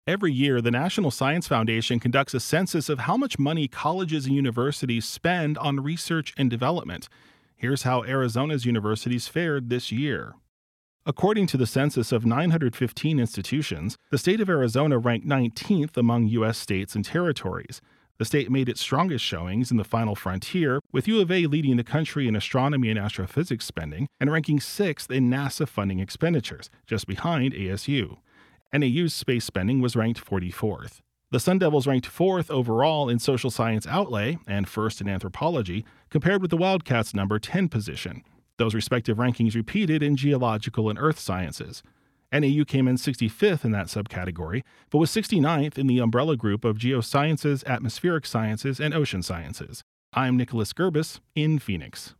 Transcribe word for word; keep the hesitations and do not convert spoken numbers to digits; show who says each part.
Speaker 1: Every year, the National Science Foundation conducts a census of how much money colleges and universities spend on research and development. Here's how Arizona's universities fared this year. According to the census of nine hundred fifteen institutions, the state of Arizona ranked nineteenth among U S states and territories. The state made its strongest showings in the final frontier, with U of A leading the country in astronomy and astrophysics spending and ranking sixth in NASA funding expenditures, just behind A S U. N A U's space spending was ranked forty-fourth. The Sun Devils ranked fourth overall in social science outlay and first in anthropology, compared with the Wildcats' number ten position. Those respective rankings repeated in geological and earth sciences. N A U came in sixty-fifth in that subcategory, but was sixty-ninth in the umbrella group of geosciences, atmospheric sciences, and ocean sciences. I'm Nicholas Gerbis in Phoenix.